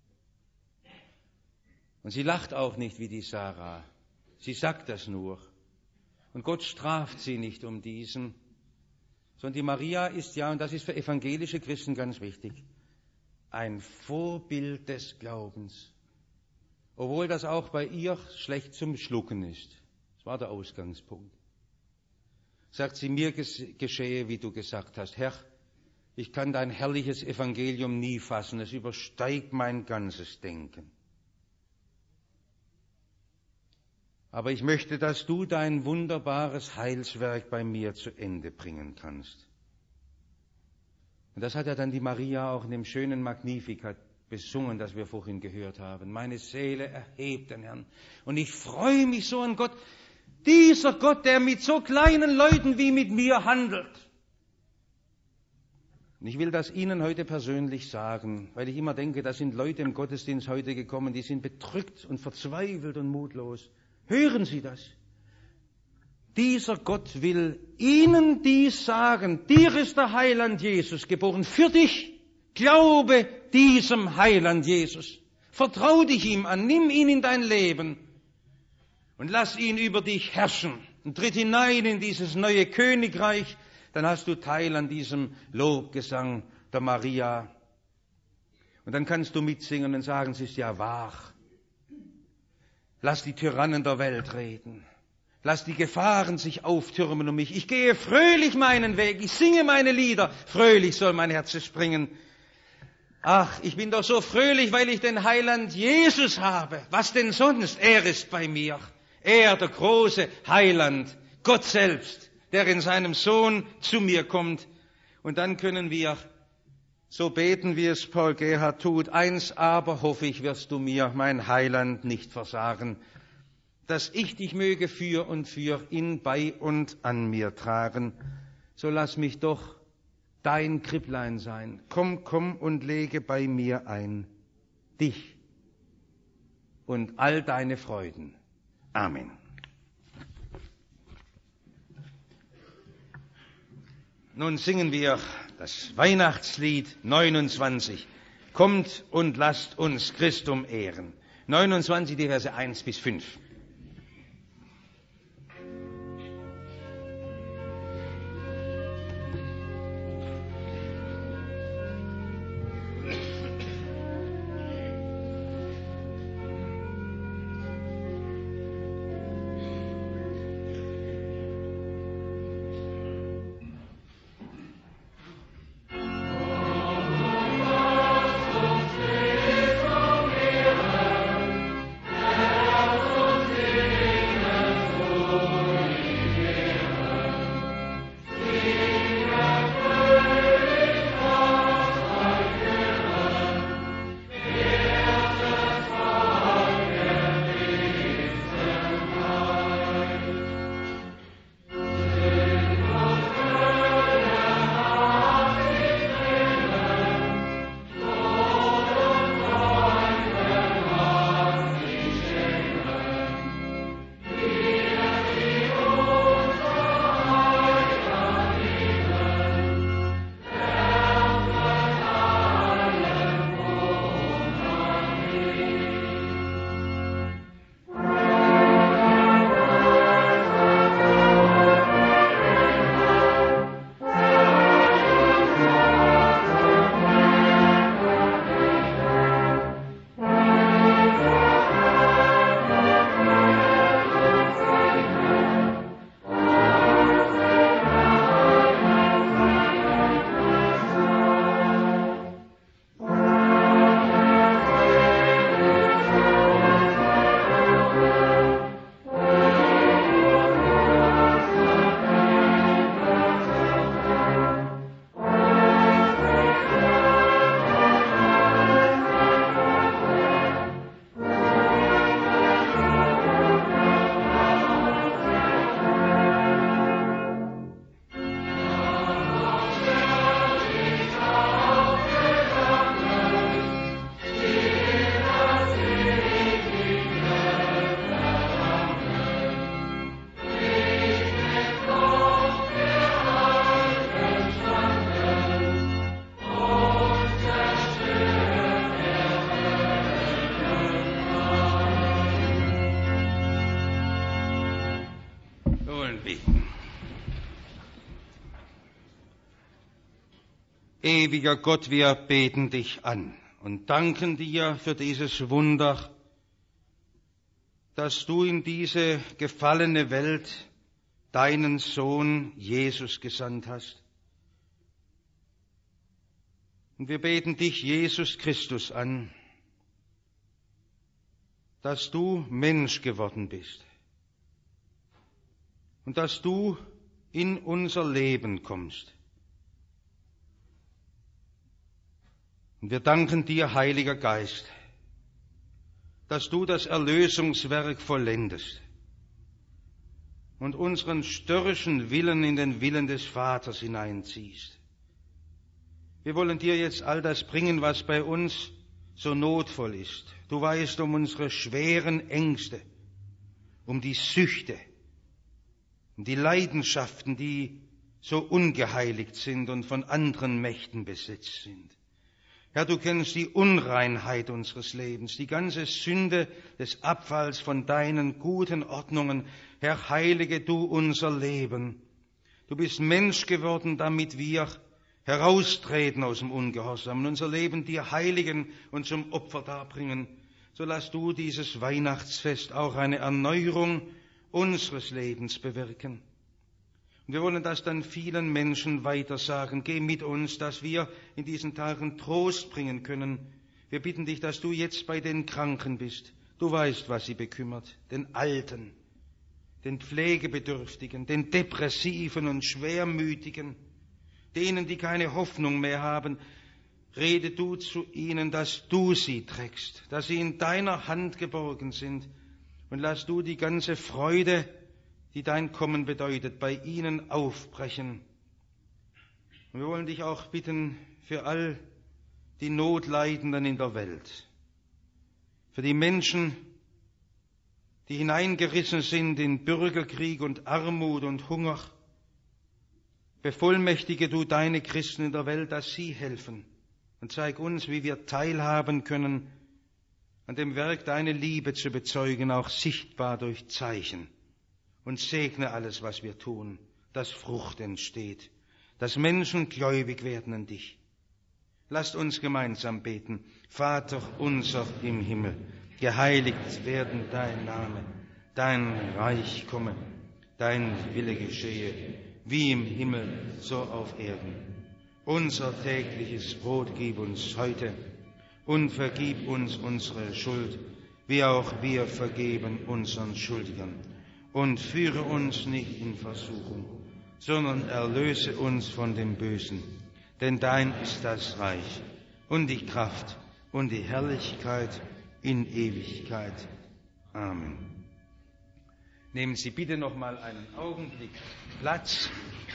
Und sie lacht auch nicht wie die Sarah. Sie sagt das nur. Und Gott straft sie nicht um diesen. Sondern die Maria ist ja, und das ist für evangelische Christen ganz wichtig, ein Vorbild des Glaubens, obwohl das auch bei ihr schlecht zum Schlucken ist. Das war der Ausgangspunkt. Sagt sie, mir geschehe, wie du gesagt hast. Herr, ich kann dein herrliches Evangelium nie fassen, es übersteigt mein ganzes Denken. Aber ich möchte, dass du dein wunderbares Heilswerk bei mir zu Ende bringen kannst. Und das hat ja dann die Maria auch in dem schönen Magnificat besungen, das wir vorhin gehört haben. Meine Seele erhebt den Herrn. Und ich freue mich so an Gott. Dieser Gott, der mit so kleinen Leuten wie mit mir handelt. Und ich will das Ihnen heute persönlich sagen, weil ich immer denke, da sind Leute im Gottesdienst heute gekommen, die sind bedrückt und verzweifelt und mutlos. Hören Sie das? Dieser Gott will Ihnen dies sagen. Dir ist der Heiland Jesus geboren. Für dich. Glaube diesem Heiland Jesus. Vertrau dich ihm an. Nimm ihn in dein Leben. Und lass ihn über dich herrschen. Und tritt hinein in dieses neue Königreich. Dann hast du Teil an diesem Lobgesang der Maria. Und dann kannst du mitsingen und sagen, es ist ja wahr. Lass die Tyrannen der Welt reden. Lass die Gefahren sich auftürmen um mich. Ich gehe fröhlich meinen Weg. Ich singe meine Lieder. Fröhlich soll mein Herz springen. Ach, ich bin doch so fröhlich, weil ich den Heiland Jesus habe. Was denn sonst? Er ist bei mir. Er, der große Heiland, Gott selbst, der in seinem Sohn zu mir kommt. Und dann können wir so beten, wie es Paul Gerhard tut. Eins aber hoffe ich, wirst du mir, mein Heiland, nicht versagen, dass ich dich möge für und für in, bei und an mir tragen. So lass mich doch dein Kripplein sein. Komm, komm und lege bei mir ein dich und all deine Freuden. Amen. Nun singen wir das Weihnachtslied 29. Kommt und lasst uns Christum ehren. 29, die Verse 1 bis 5. Ewiger Gott, wir beten dich an und danken dir für dieses Wunder, dass du in diese gefallene Welt deinen Sohn Jesus gesandt hast. Und wir beten dich, Jesus Christus, an, dass du Mensch geworden bist und dass du in unser Leben kommst. Und wir danken dir, Heiliger Geist, dass du das Erlösungswerk vollendest und unseren störrischen Willen in den Willen des Vaters hineinziehst. Wir wollen dir jetzt all das bringen, was bei uns so notvoll ist. Du weißt um unsere schweren Ängste, um die Süchte, um die Leidenschaften, die so ungeheiligt sind und von anderen Mächten besetzt sind. Herr, du kennst die Unreinheit unseres Lebens, die ganze Sünde des Abfalls von deinen guten Ordnungen. Herr, heilige du unser Leben. Du bist Mensch geworden, damit wir heraustreten aus dem Ungehorsam und unser Leben dir heiligen und zum Opfer darbringen. So lass du dieses Weihnachtsfest auch eine Erneuerung unseres Lebens bewirken. Und wir wollen das dann vielen Menschen weitersagen. Geh mit uns, dass wir in diesen Tagen Trost bringen können. Wir bitten dich, dass du jetzt bei den Kranken bist. Du weißt, was sie bekümmert. Den Alten, den Pflegebedürftigen, den Depressiven und Schwermütigen, denen, die keine Hoffnung mehr haben. Rede du zu ihnen, dass du sie trägst, dass sie in deiner Hand geborgen sind. Und lass du die ganze Freude, die dein Kommen bedeutet, bei ihnen aufbrechen. Und wir wollen dich auch bitten für all die Notleidenden in der Welt, für die Menschen, die hineingerissen sind in Bürgerkrieg und Armut und Hunger. Bevollmächtige du deine Christen in der Welt, dass sie helfen. Und zeig uns, wie wir teilhaben können, an dem Werk deine Liebe zu bezeugen, auch sichtbar durch Zeichen. Und segne alles, was wir tun, dass Frucht entsteht, dass Menschen gläubig werden an dich. Lasst uns gemeinsam beten. Vater unser im Himmel, geheiligt werden dein Name, dein Reich komme, dein Wille geschehe, wie im Himmel, so auf Erden. Unser tägliches Brot gib uns heute und vergib uns unsere Schuld, wie auch wir vergeben unseren Schuldigern. Und führe uns nicht in Versuchung, sondern erlöse uns von dem Bösen. Denn dein ist das Reich und die Kraft und die Herrlichkeit in Ewigkeit. Amen. Nehmen Sie bitte noch mal einen Augenblick Platz.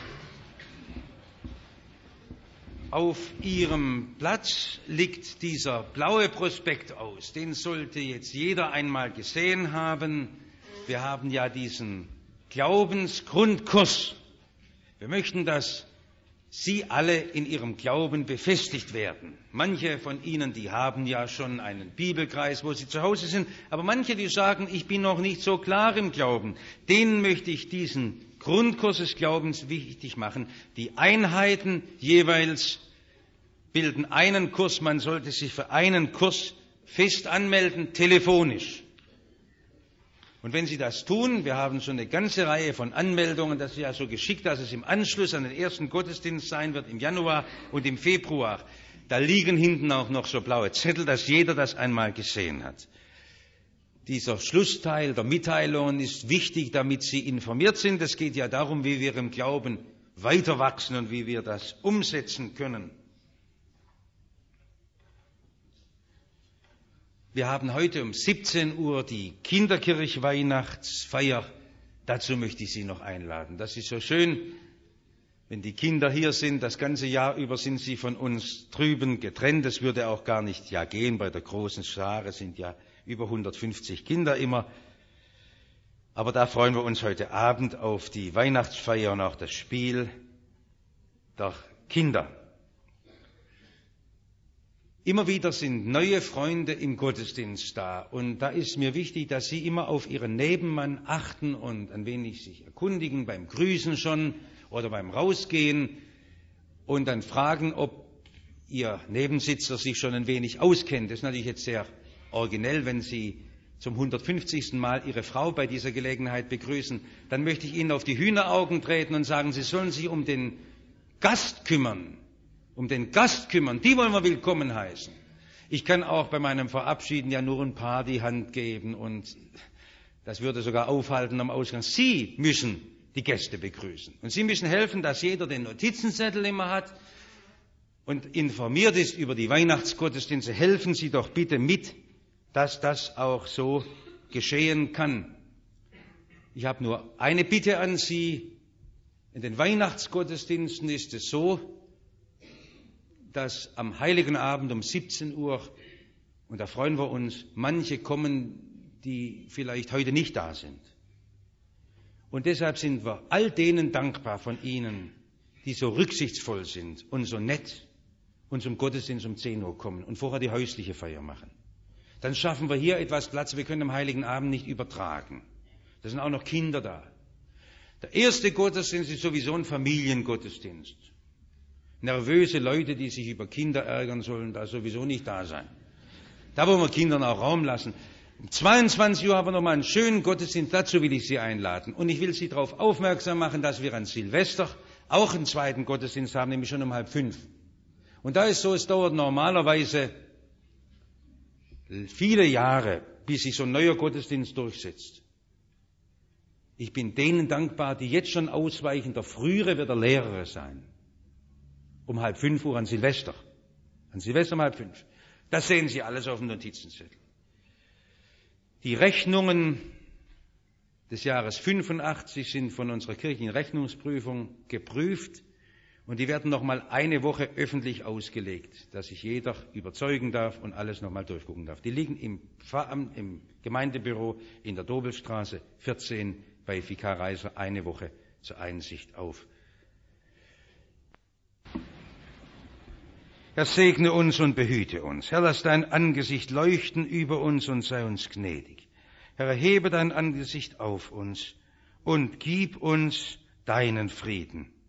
Auf Ihrem Platz liegt dieser blaue Prospekt aus. Den sollte jetzt jeder einmal gesehen haben. Wir haben ja diesen Glaubensgrundkurs. Wir möchten, dass Sie alle in Ihrem Glauben befestigt werden. Manche von Ihnen, die haben ja schon einen Bibelkreis, wo Sie zu Hause sind, aber manche, die sagen, ich bin noch nicht so klar im Glauben, denen möchte ich diesen Grundkurs des Glaubens wichtig machen. Die Einheiten jeweils bilden einen Kurs. Man sollte sich für einen Kurs fest anmelden, telefonisch. Und wenn Sie das tun, wir haben schon eine ganze Reihe von Anmeldungen, das ist ja so geschickt, dass es im Anschluss an den ersten Gottesdienst sein wird, im Januar und im Februar. Da liegen hinten auch noch so blaue Zettel, dass jeder das einmal gesehen hat. Dieser Schlussteil der Mitteilungen ist wichtig, damit Sie informiert sind. Es geht ja darum, wie wir im Glauben weiter wachsen und wie wir das umsetzen können. Wir haben heute um 17 Uhr die Kinderkirch-Weihnachtsfeier. Dazu möchte ich Sie noch einladen. Das ist so schön, wenn die Kinder hier sind. Das ganze Jahr über sind sie von uns drüben getrennt. Das würde auch gar nicht gehen. Bei der großen Schare sind ja über 150 Kinder immer. Aber da freuen wir uns heute Abend auf die Weihnachtsfeier und auch das Spiel der Kinder. Immer wieder sind neue Freunde im Gottesdienst da. Und da ist mir wichtig, dass Sie immer auf Ihren Nebenmann achten und ein wenig sich erkundigen, beim Grüßen schon oder beim Rausgehen und dann fragen, ob Ihr Nebensitzer sich schon ein wenig auskennt. Das ist natürlich jetzt sehr originell, wenn Sie zum 150. Mal Ihre Frau bei dieser Gelegenheit begrüßen. Dann möchte ich Ihnen auf die Hühneraugen treten und sagen, Sie sollen sich um den Gast kümmern. Die wollen wir willkommen heißen. Ich kann auch bei meinem Verabschieden ja nur ein paar die Hand geben und das würde sogar aufhalten am Ausgang. Sie müssen die Gäste begrüßen und Sie müssen helfen, dass jeder den Notizenzettel immer hat und informiert ist über die Weihnachtsgottesdienste. Helfen Sie doch bitte mit, dass das auch so geschehen kann. Ich habe nur eine Bitte an Sie. In den Weihnachtsgottesdiensten ist es so, dass am Heiligen Abend um 17 Uhr, und da freuen wir uns, manche kommen, die vielleicht heute nicht da sind. Und deshalb sind wir all denen dankbar von Ihnen, die so rücksichtsvoll sind und so nett und zum Gottesdienst um 10 Uhr kommen und vorher die häusliche Feier machen. Dann schaffen wir hier etwas Platz. Wir können am Heiligen Abend nicht übertragen. Da sind auch noch Kinder da. Der erste Gottesdienst ist sowieso ein Familiengottesdienst. Nervöse Leute, die sich über Kinder ärgern, sollen da sowieso nicht da sein. Da wollen wir Kindern auch Raum lassen. Um 22 Uhr haben wir nochmal einen schönen Gottesdienst. Dazu will ich Sie einladen. Und ich will Sie darauf aufmerksam machen, dass wir an Silvester auch einen zweiten Gottesdienst haben, nämlich schon um 4:30. Und da ist so, es dauert normalerweise viele Jahre, bis sich so ein neuer Gottesdienst durchsetzt. Ich bin denen dankbar, die jetzt schon ausweichen. Der Frühere wird der Lehrere sein. Um 4:30 an Silvester. An Silvester um 4:30. Das sehen Sie alles auf dem Notizenzettel. Die Rechnungen des Jahres 85 sind von unserer kirchlichen Rechnungsprüfung geprüft und die werden nochmal eine Woche öffentlich ausgelegt, dass sich jeder überzeugen darf und alles nochmal durchgucken darf. Die liegen im Pfarramt, im Gemeindebüro in der Dobelstraße 14 bei Vikar Reiser eine Woche zur Einsicht auf. Herr, segne uns und behüte uns. Herr, lass dein Angesicht leuchten über uns und sei uns gnädig. Herr, erhebe dein Angesicht auf uns und gib uns deinen Frieden.